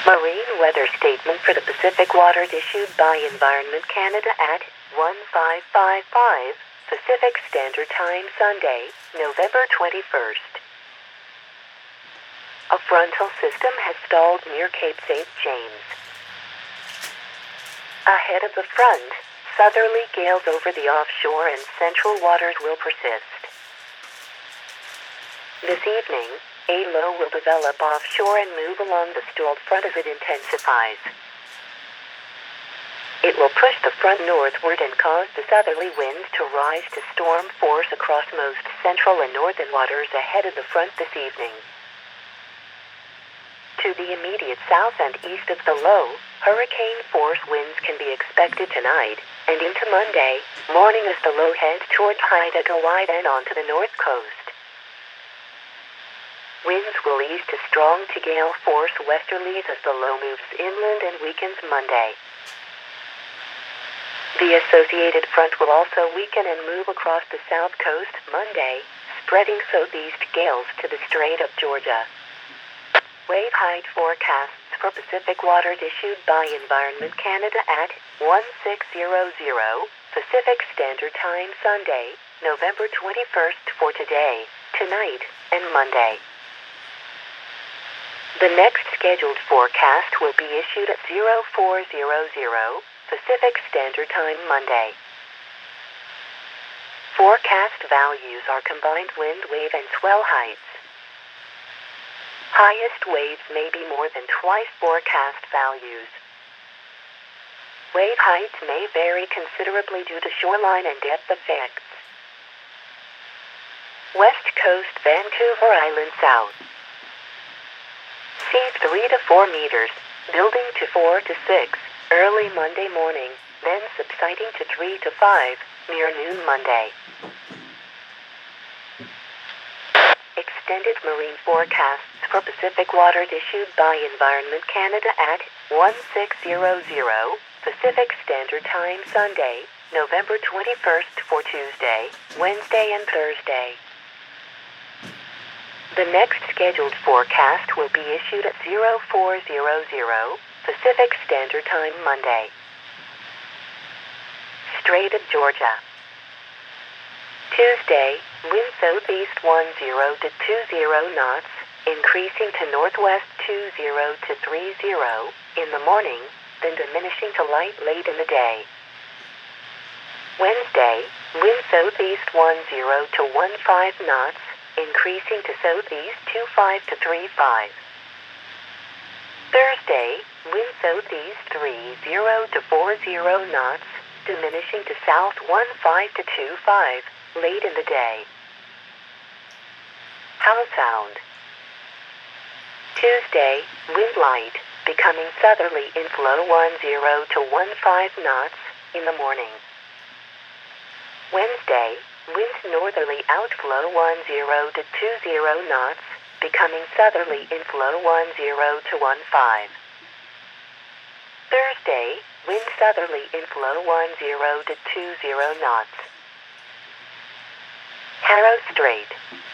Marine weather statement for the Pacific waters issued by Environment Canada at 1555 Pacific Standard Time Sunday, November 21st. A frontal system has stalled near Cape St. James. Ahead of the front, southerly gales over the offshore and central waters will persist. This evening, a low will develop offshore and move along the stalled front as it intensifies. It will push the front northward and cause the southerly winds to rise to storm force across most central and northern waters ahead of the front this evening. To the immediate south and east of the low, hurricane force winds can be expected tonight and into Monday morning as the low heads toward Haida Gwaii and onto the north coast. Winds will ease to strong to gale force westerlies as the low moves inland and weakens Monday. The associated front will also weaken and move across the south coast Monday, spreading southeast gales to the Strait of Georgia. Wave height forecasts for Pacific waters issued by Environment Canada at 1600 Pacific Standard Time Sunday, November 21st for today, tonight, and Monday. The next scheduled forecast will be issued at 0400 Pacific Standard Time Monday. Forecast values are combined wind, wave, and swell heights. Highest waves may be more than twice forecast values. Wave heights may vary considerably due to shoreline and depth effects. West Coast, Vancouver Island South. Sea 3 to 4 meters, building to 4 to 6, early Monday morning, then subsiding to 3 to 5, near noon Monday. Extended marine forecasts for Pacific waters issued by Environment Canada at 1600 Pacific Standard Time Sunday, November 21st for Tuesday, Wednesday, and Thursday. The next scheduled forecast will be issued at 0400 Pacific Standard Time Monday. Strait of Georgia. Tuesday, wind southeast 10 to 20 knots, increasing to northwest 20 to 30 in the morning, then diminishing to light late in the day. Wednesday, wind southeast 10 to 15 knots, increasing to southeast 25 to 35. Thursday, wind southeast 30 to 40 knots, diminishing to south 15 to 25 late in the day. Howe Sound. Tuesday, wind light, becoming southerly in flow 10 to 15 knots in the morning. Wednesday, wind northerly outflow 10 to 20 knots, becoming southerly in flow 10 to 15. Thursday, wind southerly in flow 10 to 20 knots. Harrow Strait.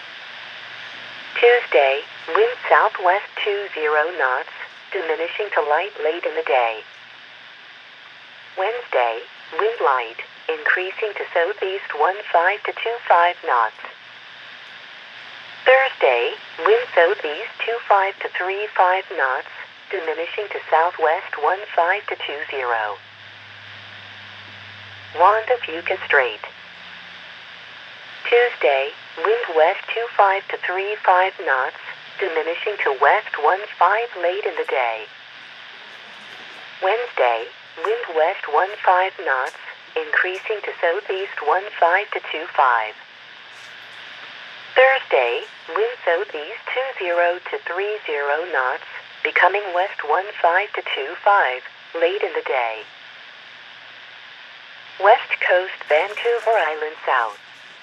Tuesday, wind southwest 20 knots, diminishing to light late in the day. Wednesday, wind light, increasing to southeast 15 to 25 knots. Thursday, wind southeast 25 to 35 knots, diminishing to southwest 15 to 20. Juan de Fuca Strait. Tuesday, wind west 25 to 35 knots, diminishing to west 15 late in the day. Wednesday, wind west 15 knots, increasing to southeast 15 to 25. Thursday, wind southeast 20 to 30 knots, becoming west 15 to 25 late in the day. West Coast, Vancouver Island South.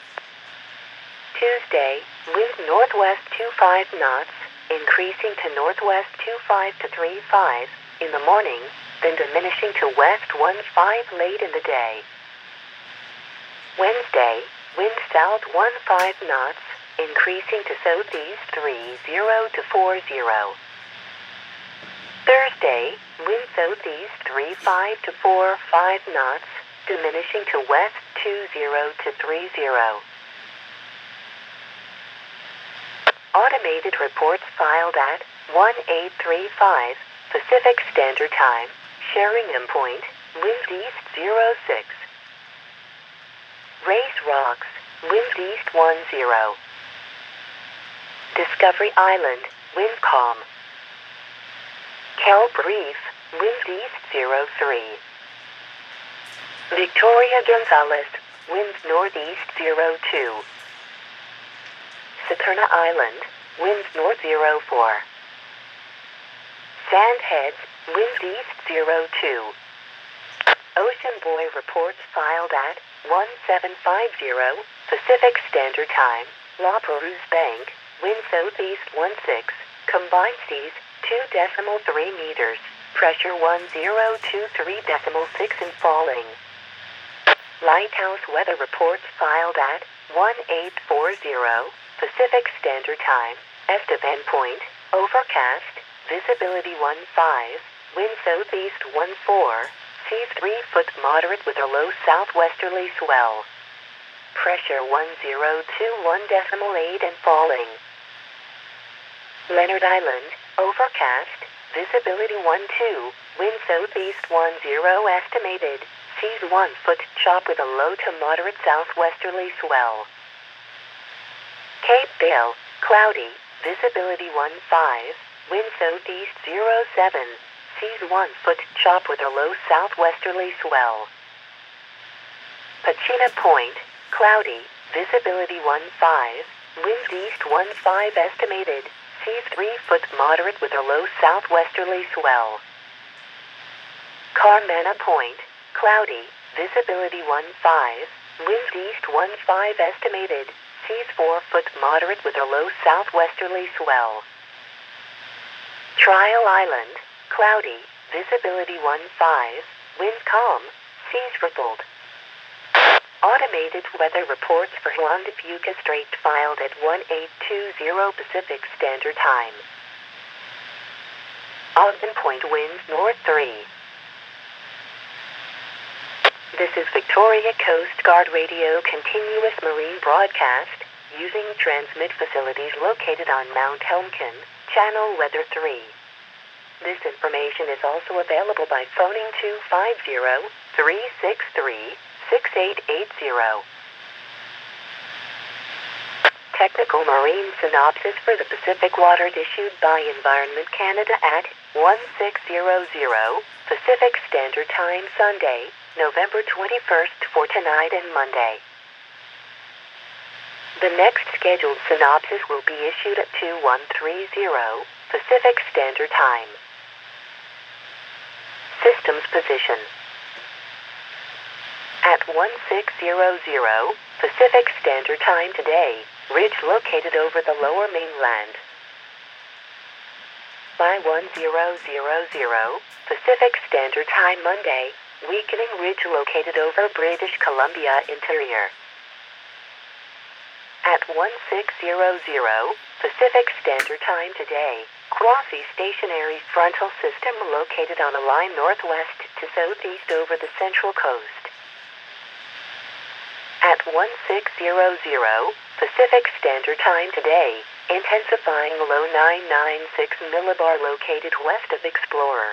Tuesday, wind northwest 25 knots, increasing to northwest 25 to 35 in the morning, then diminishing to west 15 late in the day. Wednesday, wind south 15 knots, increasing to southeast 30 to 40. Thursday, Monday, wind southeast 35 to 45 knots, diminishing to west 20 to 30. Automated reports filed at 1835 Pacific Standard Time, Sheringham Point, wind east 06. Race Rocks, wind east 10. Discovery Island, wind calm. Kelp Reef, wind east 03. Victoria Gonzales, wind northeast 02. Saturna Island, wind north 04. Sandheads, wind east 02. Ocean Boy reports filed at 1750 Pacific Standard Time, La Perouse Bank, wind southeast 16, combined seas 2.3 meters, pressure 1023.6 and falling. Lighthouse weather reports filed at 1840 Pacific Standard Time, Estevan Point, overcast, visibility 15, wind southeast 14, seas 3 foot moderate with a low southwesterly swell. Pressure 1021.8 and falling. Leonard Island, overcast, visibility 12, wind southeast 10 estimated, seas 1 foot chop with a low to moderate southwesterly swell. Cape Dale, cloudy, visibility 15, wind southeast 07, seas 1 foot chop with a low southwesterly swell. Pachina Point, cloudy, visibility 15, wind east 15 estimated, seas 3 foot moderate with a low southwesterly swell. Carmena Point, cloudy, visibility 15, wind east 15 estimated, seas 4 foot moderate with a low southwesterly swell. Trial Island, cloudy, visibility 15, wind calm, seas rippled. Automated weather reports for Juan de Fuca Strait filed at 1820 Pacific Standard Time. Ogden Point winds north 3. This is Victoria Coast Guard Radio continuous marine broadcast using transmit facilities located on Mount Helmkin, Channel Weather 3. This information is also available by phoning 250-363-6880. Technical marine synopsis for the Pacific waters issued by Environment Canada at 1600 Pacific Standard Time Sunday, November 21st for tonight and Monday. The next scheduled synopsis will be issued at 2130 Pacific Standard Time. Systems position. At 1600 Pacific Standard Time today, ridge located over the lower mainland. By 1000 Pacific Standard Time Monday, weakening ridge located over British Columbia interior. At 1600 Pacific Standard Time today, quasi stationary frontal system located on a line northwest to southeast over the central coast. At 1600 Pacific Standard Time today, intensifying low 996 millibar located west of Explorer.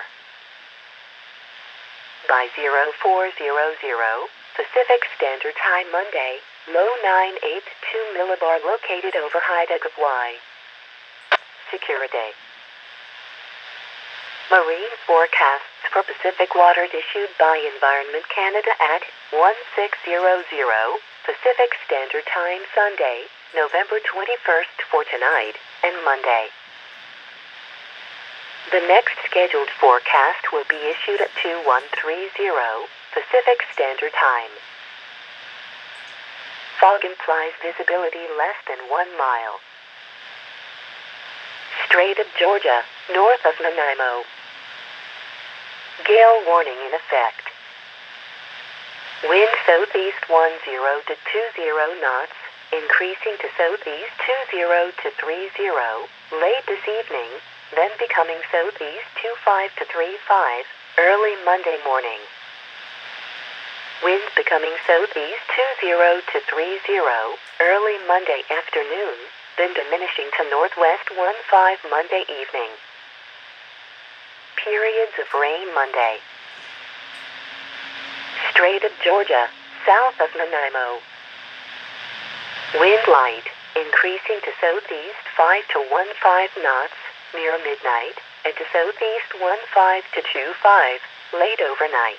By 0400 Pacific Standard Time Monday, low 982 millibar located over Haida Gwaii. Security. Marine forecasts for Pacific waters issued by Environment Canada at 1600 Pacific Standard Time Sunday, November 21st for tonight and Monday. The next scheduled forecast will be issued at 2130 Pacific Standard Time. Fog implies visibility less than 1 mile. Strait of Georgia, north of Nanaimo. Gale warning in effect. Wind southeast 10 to 20 knots, increasing to southeast 20 to 30, late this evening, then becoming southeast 25 to 35, early Monday morning. Wind becoming southeast 20 to 30, early Monday afternoon, then diminishing to northwest 15 Monday evening. Periods of rain Monday. Strait of Georgia, south of Nanaimo. Wind light, increasing to southeast 5 to 15 knots, near midnight, and to southeast 15 to 25, late overnight.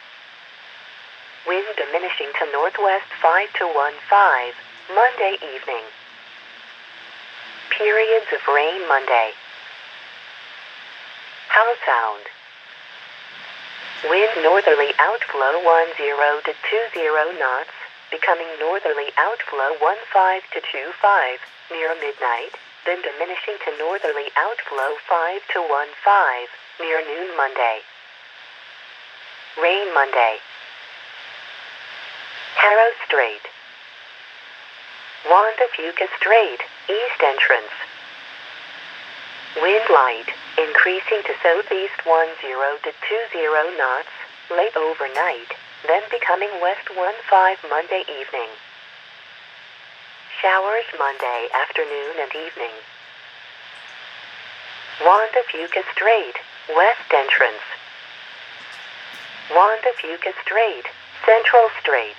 Wind diminishing to northwest 5 to 15, Monday evening. Periods of rain Monday. Howe Sound. Wind northerly outflow 10 to 20 knots, becoming northerly outflow 15 to 25, near midnight, then diminishing to northerly outflow 5 to 15, near noon Monday. Rain Monday. Harrow Strait. Juan de Fuca Strait, east entrance. Wind light, increasing to southeast 10 to 20 knots, late overnight, then becoming west 15 Monday evening. Showers Monday afternoon and evening. Juan de Fuca Strait, west entrance. Juan de Fuca Strait, central strait.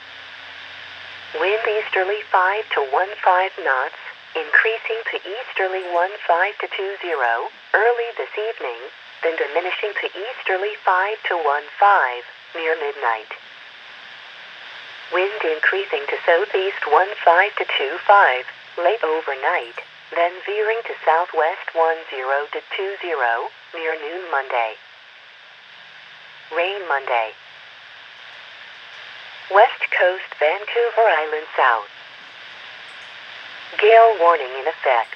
Wind easterly 5 to 15 knots, increasing to easterly 15 to 20, early this evening, then diminishing to easterly 5 to 15, near midnight. Wind increasing to southeast 15 to 25, late overnight, then veering to southwest 10 to 20, near noon Monday. Rain Monday. West Coast Vancouver Island South. Gale warning in effect.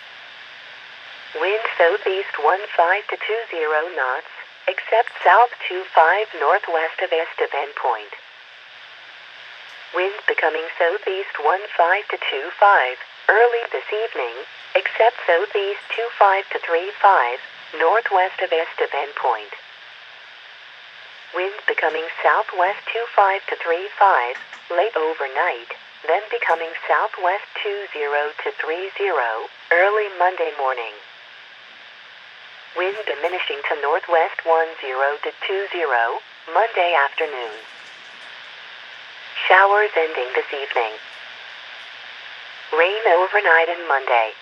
Wind southeast 15 to 20 knots, except south 25 northwest of Estevan Point. Wind becoming southeast 15 to 25, early this evening, except southeast 25 to 35, northwest of Estevan Point. Wind becoming southwest 25 to 35, late overnight, then becoming southwest 20 to 30, early Monday morning. Wind diminishing to northwest 10 to 20, Monday afternoon. Showers ending this evening. Rain overnight and Monday.